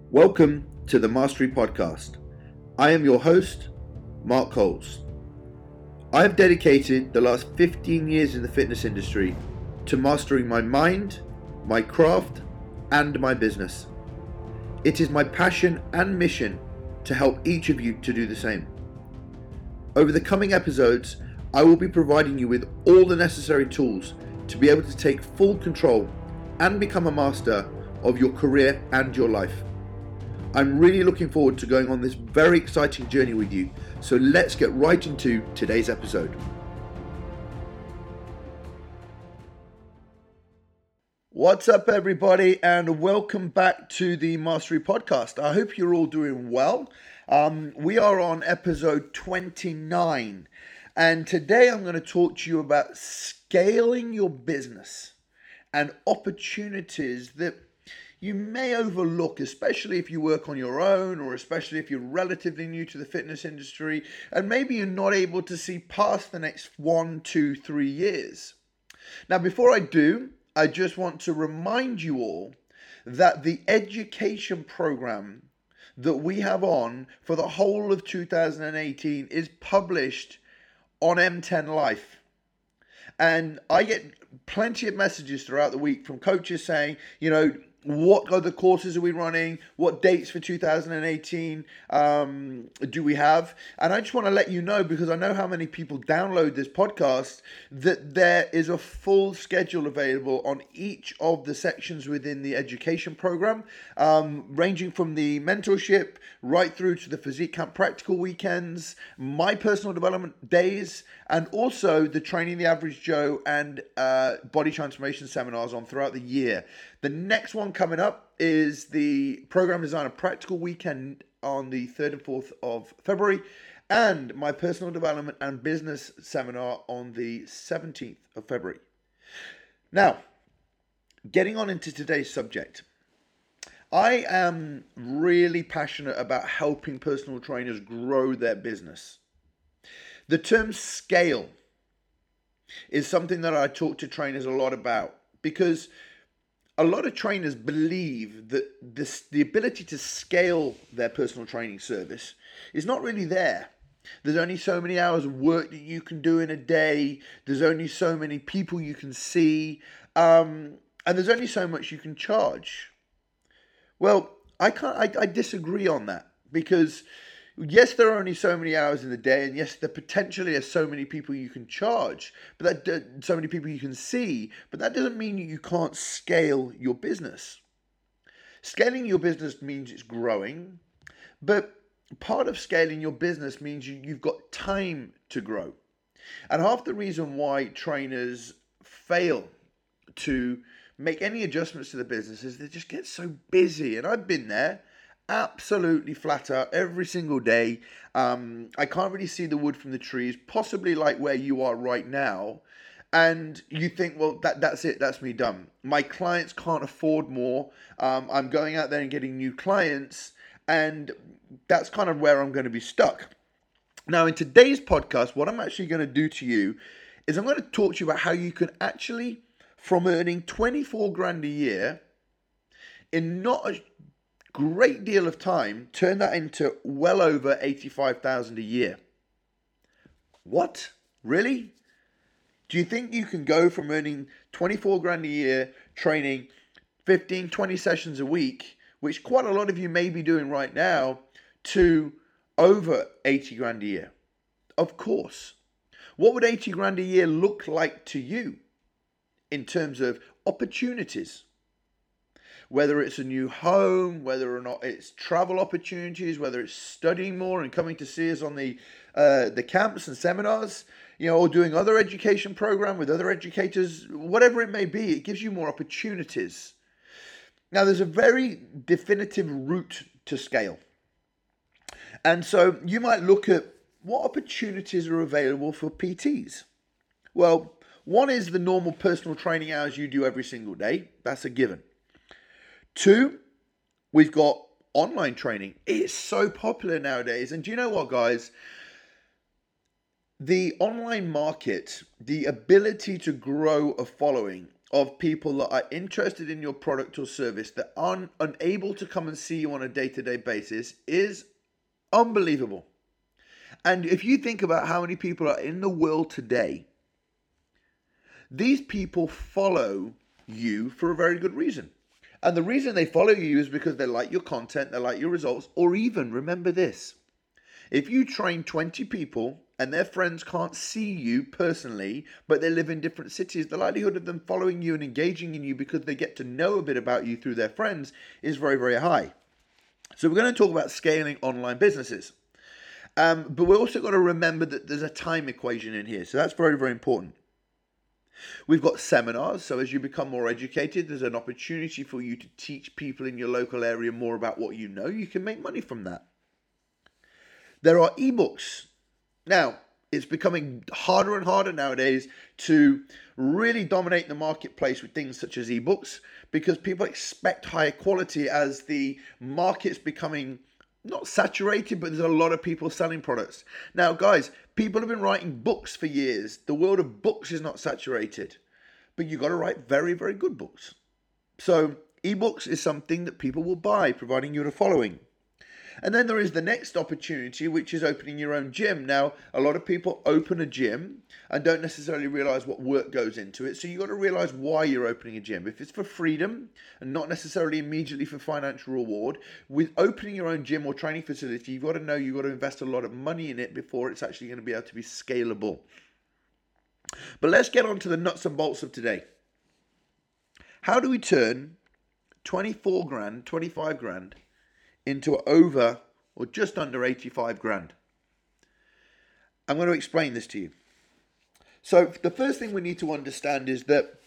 Welcome to the Mastery Podcast. I am your host, Mark Coles. I have dedicated the last 15 years in the fitness industry to mastering my mind, my craft, and my business. It is my passion and mission to help each of you to do the same. Over the coming episodes, I will be providing you with all the necessary tools to be able to take full control and become a master of your career and your life. I'm really looking forward to going on this very exciting journey with you, so let's get right into today's episode. What's up, everybody, and welcome back to the Mastery Podcast. I hope you're all doing well. We are on episode 29, and today I'm going to talk to you about scaling your business and opportunities that you may overlook, especially if you work on your own, or especially if you're relatively new to the fitness industry and maybe you're not able to see past the next 1, 2, 3 years. Now, before I do, I just want to remind you all that the education program that we have on for the whole of 2018 is published on M10 Life. And I get plenty of messages throughout the week from coaches saying, what other courses are we running? What dates for 2018 do we have? And I just want to let you know, because I know how many people download this podcast, that there is a full schedule available on each of the sections within the education program, ranging from the mentorship right through to the physique camp practical weekends, my personal development days, and also the Training the Average Joe and body transformation seminars on throughout the year. The next one coming up is the Program Designer Practical Weekend on the 3rd and 4th of February, and my Personal Development and Business Seminar on the 17th of February. Now, getting on into today's subject, I am really passionate about helping personal trainers grow their business. The term scale is something that I talk to trainers a lot about, because a lot of trainers believe that the ability to scale their personal training service is not really there. There's only so many hours of work that you can do in a day. There's only so many people you can see. And there's only so much you can charge. Well, I disagree on that, because yes, there are only so many hours in the day, and yes, there potentially are so many people you can charge, but so many people you can see, but that doesn't mean you can't scale your business. Scaling your business means it's growing, but part of scaling your business means you've got time to grow. And half the reason why trainers fail to make any adjustments to the business is they just get so busy, and I've been there. Absolutely flat out every single day. I can't really see the wood from the trees, possibly like where you are right now. And you think, well, that's it. That's me done. My clients can't afford more. I'm going out there and getting new clients, and that's kind of where I'm going to be stuck. Now, in today's podcast, what I'm actually going to do to you is I'm going to talk to you about how you can actually, from earning 24 grand a year in not a great deal of time, turn that into well over 85,000 a year. What? Really? Do you think you can go from earning 24 grand a year, training 15, 20 sessions a week, which quite a lot of you may be doing right now, to over 80 grand a year? Of course. What would 80 grand a year look like to you in terms of opportunities? Whether it's a new home, whether or not it's travel opportunities, whether it's studying more and coming to see us on the camps and seminars, or doing other education program with other educators, whatever it may be, it gives you more opportunities. Now, there's a very definitive route to scale. And so you might look at what opportunities are available for PTs. Well, one is the normal personal training hours you do every single day. That's a given. 2, we've got online training. It's so popular nowadays. And do you know what, guys? The online market, the ability to grow a following of people that are interested in your product or service that are unable to come and see you on a day-to-day basis is unbelievable. And if you think about how many people are in the world today, these people follow you for a very good reason. And the reason they follow you is because they like your content, they like your results, or even, remember this, if you train 20 people and their friends can't see you personally, but they live in different cities, the likelihood of them following you and engaging in you because they get to know a bit about you through their friends is very, very high. So we're going to talk about scaling online businesses. But we're also got to remember that there's a time equation in here. So that's very, very important. We've got seminars. So as you become more educated, there's an opportunity for you to teach people in your local area more about what you know. You can make money from that. There are ebooks. Now, it's becoming harder and harder nowadays to really dominate the marketplace with things such as ebooks because people expect higher quality as the market's becoming not saturated, but there's a lot of people selling products. Now, guys, people have been writing books for years. The world of books is not saturated, but you've got to write very, very good books. So ebooks is something that people will buy, providing you're a following. And then there is the next opportunity, which is opening your own gym. Now, a lot of people open a gym and don't necessarily realize what work goes into it. So you've got to realize why you're opening a gym. If it's for freedom and not necessarily immediately for financial reward, with opening your own gym or training facility, you've got to know you've got to invest a lot of money in it before it's actually going to be able to be scalable. But let's get on to the nuts and bolts of today. How do we turn 24 grand, 25 grand into over or just under 85 grand? I'm going to explain this to you. So the first thing we need to understand is that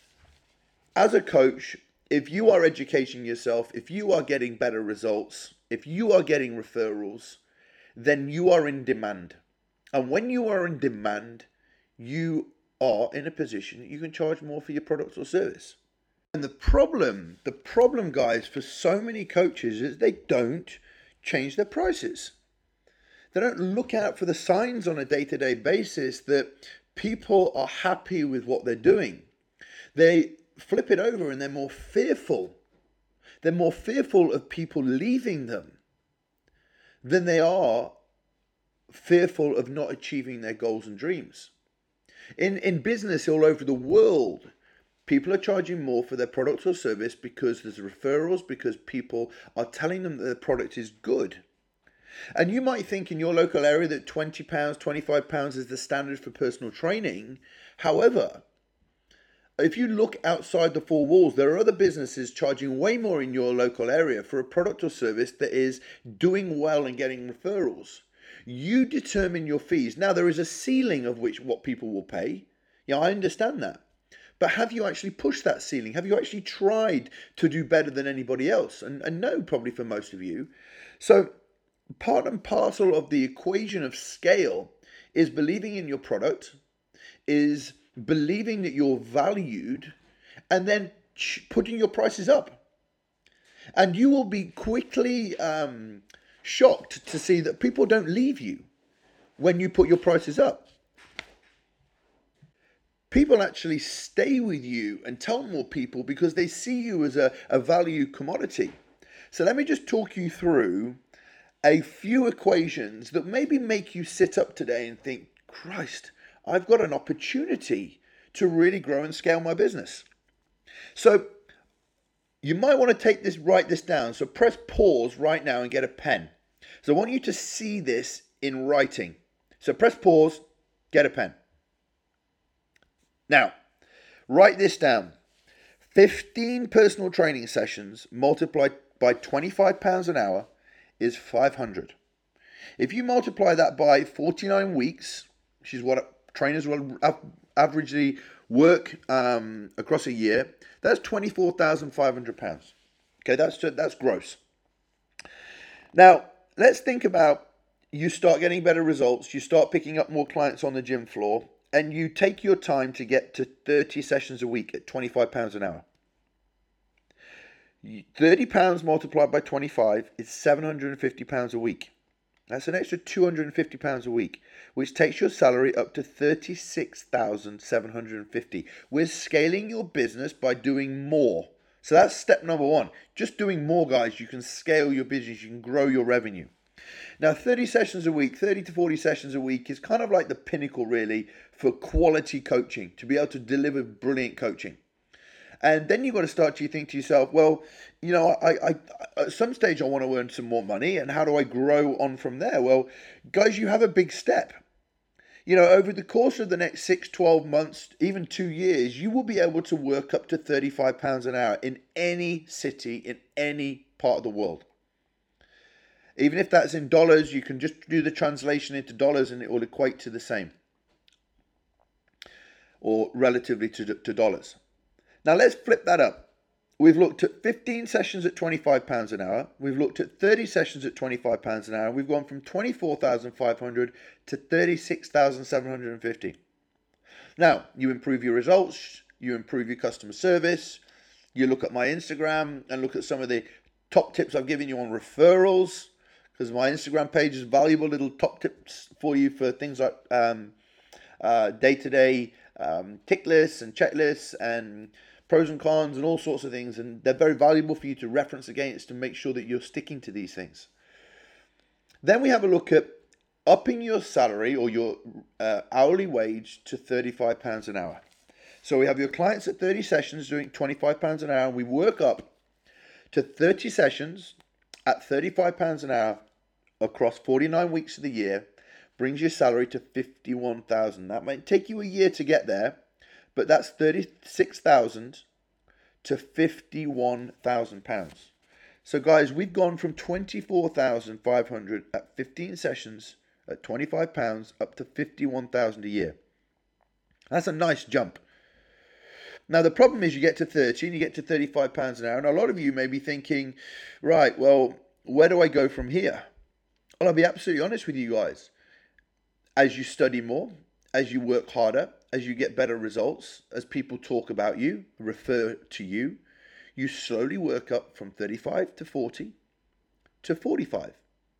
as a coach, if you are educating yourself, if you are getting better results, if you are getting referrals, then you are in demand. And when you are in demand, you are in a position that you can charge more for your product or service. And the problem, guys, for so many coaches is they don't change their prices. They don't look out for the signs on a day-to-day basis that people are happy with what they're doing. They flip it over and they're more fearful. They're more fearful of people leaving them than they are fearful of not achieving their goals and dreams. In business all over the world, people are charging more for their product or service because there's referrals, because people are telling them that the product is good. And you might think in your local area that £20, £25 is the standard for personal training. However, if you look outside the four walls, there are other businesses charging way more in your local area for a product or service that is doing well and getting referrals. You determine your fees. Now, there is a ceiling of what people will pay. Yeah, I understand that. But have you actually pushed that ceiling? Have you actually tried to do better than anybody else? And no, probably for most of you. So part and parcel of the equation of scale is believing in your product, is believing that you're valued, and then putting your prices up. And you will be quickly shocked to see that people don't leave you when you put your prices up. People actually stay with you and tell more people because they see you as a value commodity. So let me just talk you through a few equations that maybe make you sit up today and think, Christ, I've got an opportunity to really grow and scale my business. So you might want to write this down. So press pause right now and get a pen. So I want you to see this in writing. So press pause, get a pen. Now, write this down. 15 personal training sessions multiplied by £25 an hour is 500. If you multiply that by 49 weeks, which is what trainers will averagely work across a year, that's £24,500. Okay, that's gross. Now, let's think about you start getting better results, you start picking up more clients on the gym floor, and you take your time to get to 30 sessions a week at £25 an hour. £30 multiplied by 25 is £750 a week. That's an extra £250 a week, which takes your salary up to $36,750. We're scaling your business by doing more. So that's step number one. Just doing more, guys. You can scale your business. You can grow your revenue. Now, 30 sessions a week, 30 to 40 sessions a week is kind of like the pinnacle, really, for quality coaching, to be able to deliver brilliant coaching. And then you've got to start to think to yourself, well, I at some stage I want to earn some more money, and how do I grow on from there? Well, guys, you have a big step. Over the course of the next 6, 12 months, even 2 years, you will be able to work up to £35 an hour in any city, in any part of the world. Even if that's in dollars, you can just do the translation into dollars and it will equate to the same, or relatively to dollars. Now let's flip that up. We've looked at 15 sessions at £25 an hour. We've looked at 30 sessions at £25 an hour. We've gone from 24,500 to 36,750. Now, you improve your results, you improve your customer service, you look at my Instagram and look at some of the top tips I've given you on referrals, because my Instagram page is valuable little top tips for you for things like day-to-day tick lists and checklists and pros and cons and all sorts of things, and they're very valuable for you to reference against to make sure that you're sticking to these things. Then we have a look at upping your salary or your hourly wage to £35 an hour. So we have your clients at 30 sessions doing £25 an hour, and we work up to 30 sessions at £35 an hour across 49 weeks of the year, brings your salary to $51,000. That might take you a year to get there, but that's $36,000 to £51,000. So guys, we've gone from 24,500 at 15 sessions at £25 up to $51,000 a year. That's a nice jump. Now the problem is you get to 30 and you get to £35 an hour, and a lot of you may be thinking, right, well, where do I go from here? Well, I'll be absolutely honest with you guys. As you study more, as you work harder, as you get better results, as people talk about you, refer to you, you slowly work up from 35 to 40 to 45.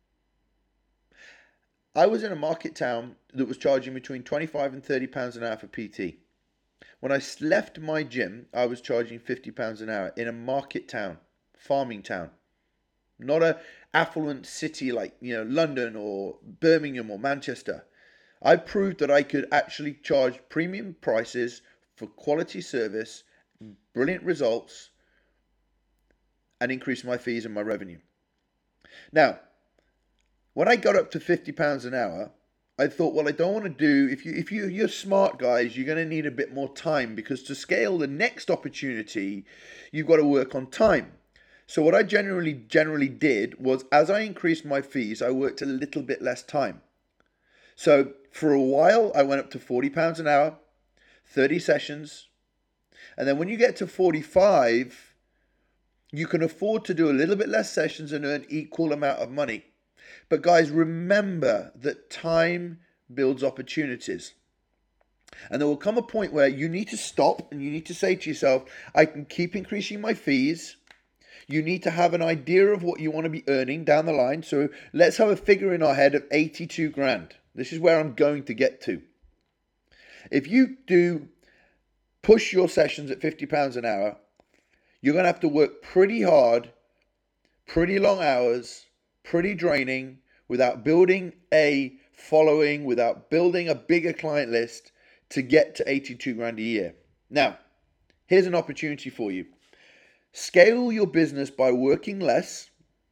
I was in a market town that was charging between 25 and £30 an hour for PT. When I left my gym, I was charging £50 an hour in a market town, farming town. Not a affluent city like, London or Birmingham or Manchester. I proved that I could actually charge premium prices for quality service, brilliant results, and increase my fees and my revenue. Now, when I got up to £50 an hour, I thought, well, I don't want to do, if you're smart guys, you're going to need a bit more time, because to scale the next opportunity, you've got to work on time. So what I generally did was, as I increased my fees, I worked a little bit less time. So for a while, I went up to £40 an hour, 30 sessions. And then when you get to 45, you can afford to do a little bit less sessions and earn equal amount of money. But guys, remember that time builds opportunities. And there will come a point where you need to stop and you need to say to yourself, I can keep increasing my fees. You need to have an idea of what you want to be earning down the line. So let's have a figure in our head of 82 grand. This is where I'm going to get to. If you do push your sessions at £50 an hour, you're going to have to work pretty hard, pretty long hours, pretty draining, without building a following, without building a bigger client list to get to 82 grand a year. Now, here's an opportunity for you. Scale your business by working less,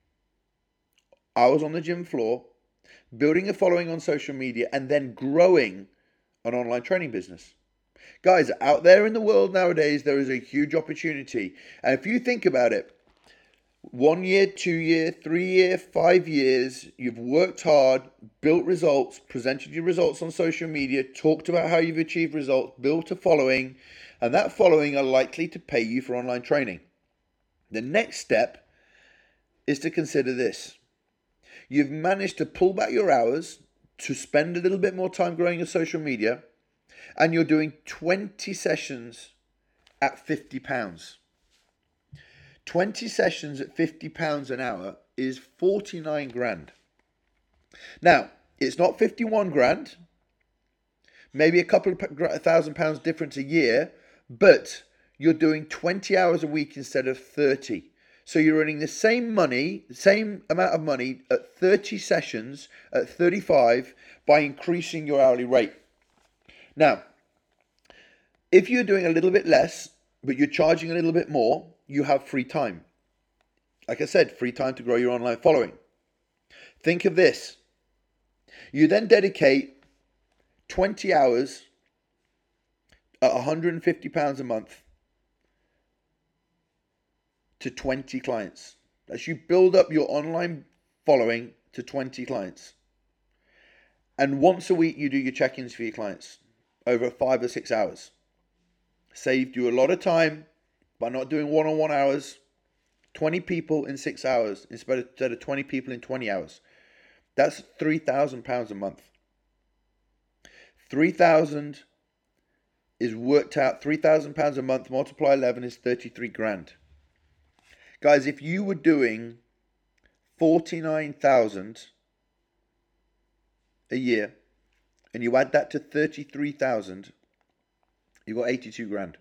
hours on the gym floor, building a following on social media, and then growing an online training business. Guys, out there in the world nowadays, there is a huge opportunity. And if you think about it, 1 year, 2 year, 3 year, 5 years, you've worked hard, built results, presented your results on social media, talked about how you've achieved results, built a following, and that following are likely to pay you for online training. The next step is to consider this. You've managed to pull back your hours to spend a little bit more time growing your social media, and you're doing 20 sessions at £50. 20 sessions at £50 an hour is 49 grand. Now, it's not 51 grand, maybe a couple of £1,000 difference a year, but you're doing 20 hours a week instead of 30. So you're earning the same money, the same amount of money at 30 sessions at 35 by increasing your hourly rate. Now, if you're doing a little bit less, but you're charging a little bit more, you have free time. Like I said, free time to grow your online following. Think of this. You then dedicate 20 hours at £150 a month to 20 clients. As you build up your online following to 20 clients. And once a week you do your check-ins for your clients over 5 or 6 hours. Saved you a lot of time by not doing one-on-one hours. 20 people in 6 hours instead of 20 people in 20 hours. That's £3,000 a month. 3,000 is worked out. £3,000 a month multiply 11 is 33 grand. Guys, if you were doing 49,000 a year and you add that to 33,000, you got 82 grand.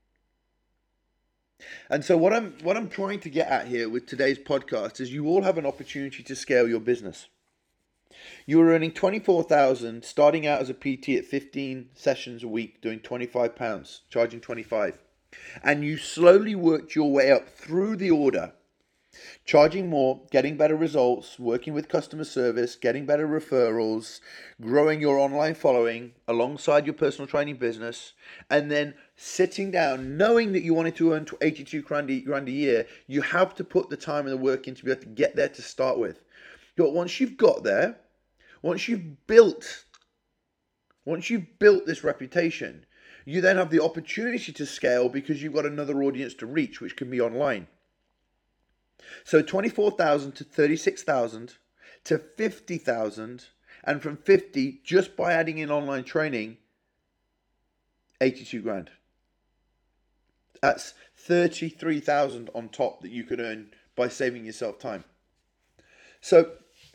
And so what I'm trying to get at here with today's podcast is you all have an opportunity to scale your business. You were earning 24,000 starting out as a PT at 15 sessions a week, doing £25, charging 25. And you slowly worked your way up through the order, charging more, getting better results, working with customer service, getting better referrals, growing your online following alongside your personal training business, and then sitting down, knowing that you wanted to earn 82 grand a year. You have to put the time and the work in to be able to get there to start with. But once you've got there, once you've built this reputation, you then have the opportunity to scale because you've got another audience to reach, which can be online. So 24,000 to 36,000 to 50,000, and from 50, just by adding in online training, 82 grand. That's 33,000 on top that you could earn by saving yourself time. So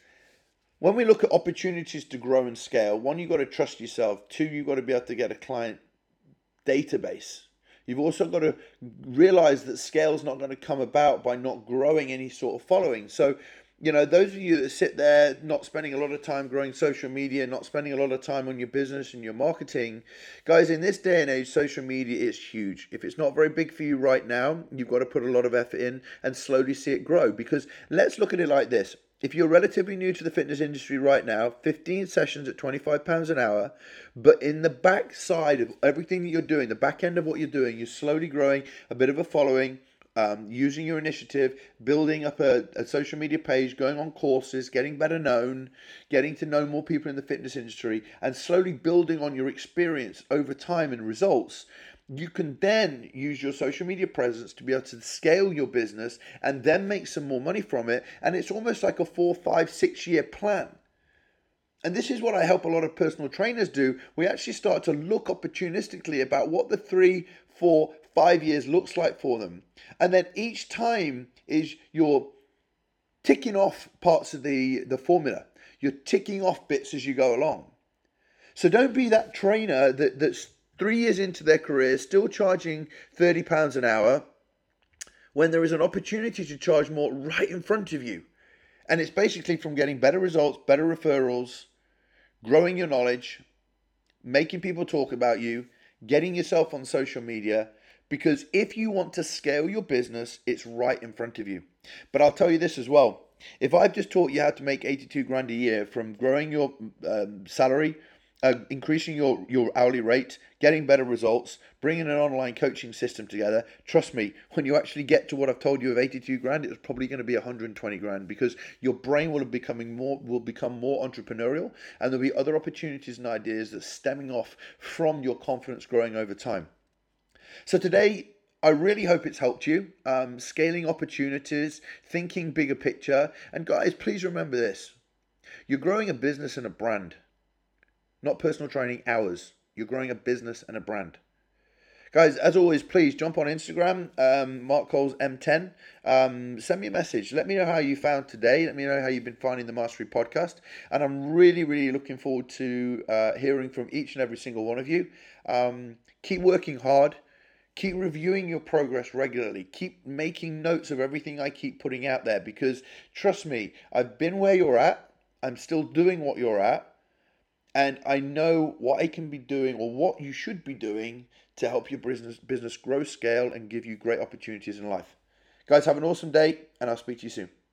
when we look at opportunities to grow and scale, one, you've got to trust yourself. Two, you've got to be able to get a client database. You've also got to realize that scale is not going to come about by not growing any sort of following. So, those of you that sit there not spending a lot of time growing social media, not spending a lot of time on your business and your marketing, guys, in this day and age, social media is huge. If it's not very big for you right now, you've got to put a lot of effort in and slowly see it grow. Because let's look at it like this. If you're relatively new to the fitness industry right now, 15 sessions at £25 an hour, but in the back side of everything that you're doing, the back end of what you're doing, you're slowly growing a bit of a following, using your initiative, building up a social media page, going on courses, getting better known, getting to know more people in the fitness industry, and slowly building on your experience over time and results. You can then use your social media presence to be able to scale your business and then make some more money from it. And it's almost like a 4, 5, 6 year plan. And this is what I help a lot of personal trainers do. We actually start to look opportunistically about what the 3, 4, 5 years looks like for them. And then each time is you're ticking off parts of the formula. You're ticking off bits as you go along. So don't be that trainer that's 3 years into their career, still charging £30 an hour, when there is an opportunity to charge more right in front of you. And it's basically from getting better results, better referrals, growing your knowledge, making people talk about you, getting yourself on social media. Because if you want to scale your business, it's right in front of you. But I'll tell you this as well. If I've just taught you how to make 82 grand a year from growing your salary, increasing your hourly rate, getting better results, bringing an online coaching system together, trust me, when you actually get to what I've told you of 82 grand, it's probably going to be 120 grand because your brain will become more entrepreneurial, and there'll be other opportunities and ideas that's stemming off from your confidence growing over time. So today, I really hope it's helped you. Scaling opportunities, thinking bigger picture. And guys, please remember this. You're growing a business and a brand. Not personal training hours. You're growing a business and a brand. Guys, as always, please jump on Instagram, Mark Coles M10. Send me a message. Let me know how you found today. Let me know how you've been finding the Mastery podcast. And I'm really, really looking forward to hearing from each and every single one of you. Keep working hard. Keep reviewing your progress regularly. Keep making notes of everything I keep putting out there, because trust me, I've been where you're at. I'm still doing what you're at. And I know what I can be doing, or what you should be doing, to help your business grow, scale, and give you great opportunities in life. Guys, have an awesome day, and I'll speak to you soon.